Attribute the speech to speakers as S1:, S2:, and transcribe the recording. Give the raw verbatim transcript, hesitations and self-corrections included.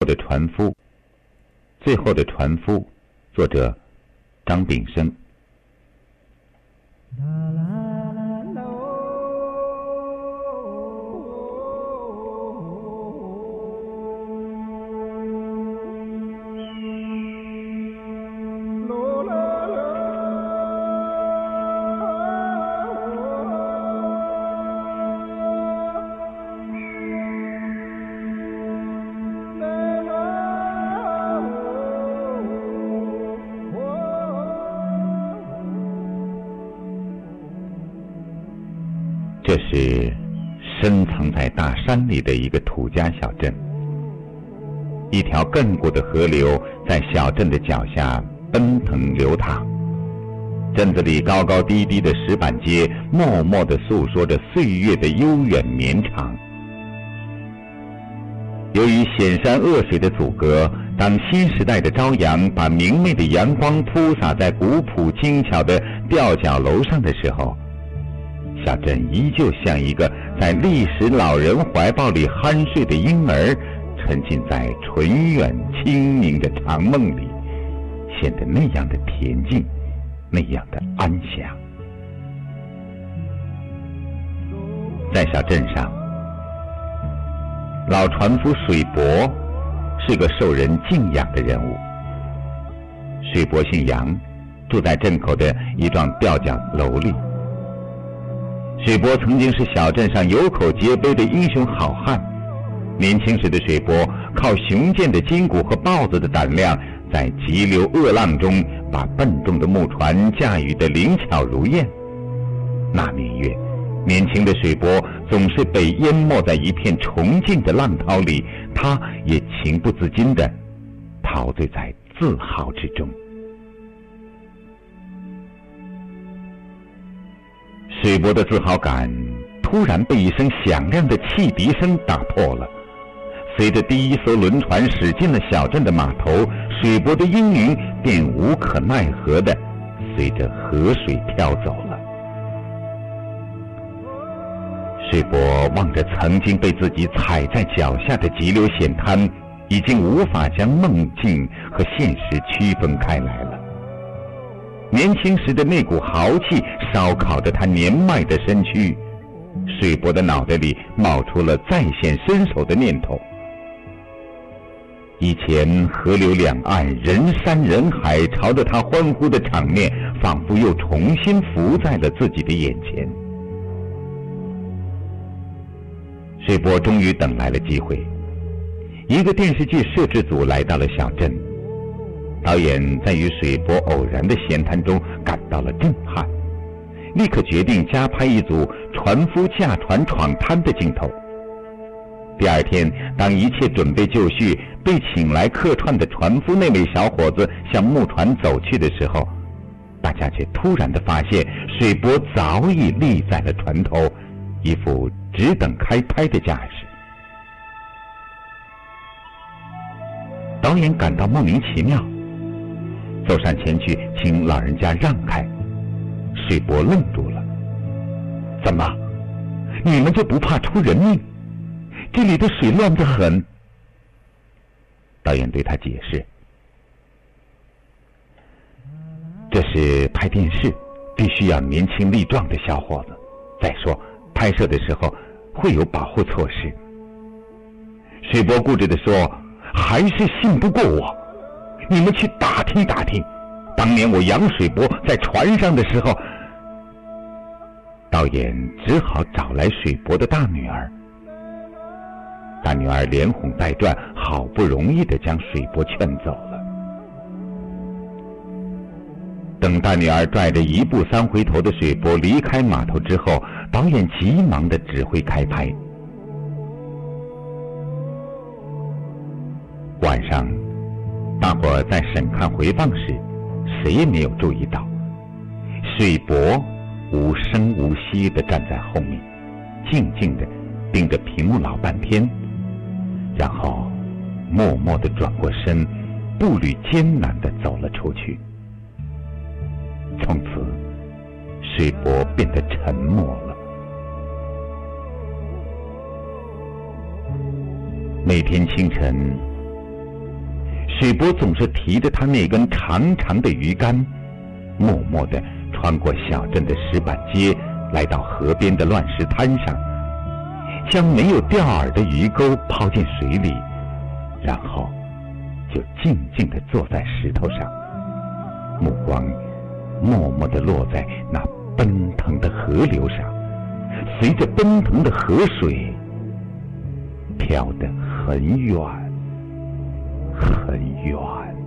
S1: 的船夫，最后的船夫，作者张炳生。这是深藏在大山里的一个土家小镇，一条亘古的河流在小镇的脚下奔腾流淌，镇子里高高低低的石板街默默地诉说着岁月的悠远绵长。由于险山恶水的阻隔，当新时代的朝阳把明媚的阳光铺洒在古朴精巧的吊脚楼上的时候，小镇依旧像一个在历史老人怀抱里酣睡的婴儿，沉浸在纯远清明的长梦里，显得那样的恬静，那样的安详。在小镇上，老船夫水伯是个受人敬仰的人物。水伯姓杨，住在镇口的一幢吊脚楼里。水伯曾经是小镇上有口皆碑的英雄好汉。年轻时的水伯靠雄健的筋骨和豹子的胆量，在急流恶浪中把笨重的木船驾驭得灵巧如燕。那年月，年轻的水伯总是被淹没在一片崇敬的浪涛里，他也情不自禁地陶醉在自豪之中。水伯的自豪感突然被一声响亮的汽笛声打破了。随着第一艘轮船驶进了小镇的码头，水伯的英名便无可奈何地随着河水飘走了。水伯望着曾经被自己踩在脚下的急流险滩，已经无法将梦境和现实区分开来了。年轻时的那股豪气烧烤着他年迈的身躯，水伯的脑袋里冒出了再现身手的念头。以前河流两岸人山人海朝着他欢呼的场面，仿佛又重新浮在了自己的眼前。水伯终于等来了机会，一个电视剧摄制组来到了小镇。导演在与水伯偶然的闲谈中感到了震撼，立刻决定加拍一组船夫驾船闯滩的镜头。第二天，当一切准备就绪，被请来客串的船夫那位小伙子向木船走去的时候，大家却突然地发现水伯早已立在了船头，一副只等开拍的架势。导演感到莫名其妙，走上前去请老人家让开。水伯愣住了，怎么，你们就不怕出人命？这里的水乱得很。导演对他解释，这是拍电视，必须要年轻力壮的小伙子，再说拍摄的时候会有保护措施。水伯固执地说，还是信不过我，你们去打听打听，当年我杨水伯在船上的时候。导演只好找来水伯的大女儿。大女儿连哄带赚，好不容易地将水伯劝走了。等大女儿拽着一步三回头的水伯离开码头之后，导演急忙地指挥开拍。晚上，大伙儿在审看回放时，谁也没有注意到，水伯无声无息地站在后面，静静地盯着屏幕老半天，然后默默地转过身，步履艰难地走了出去。从此，水伯变得沉默了。每天清晨， 水波总是提着他那根长长的鱼竿，默默地穿过小镇的石板街，来到河边的乱石滩上，将没有钓饵的鱼钩抛进水里，然后就静静地坐在石头上，目光默默地落在那奔腾的河流上，随着奔腾的河水飘得很远很远。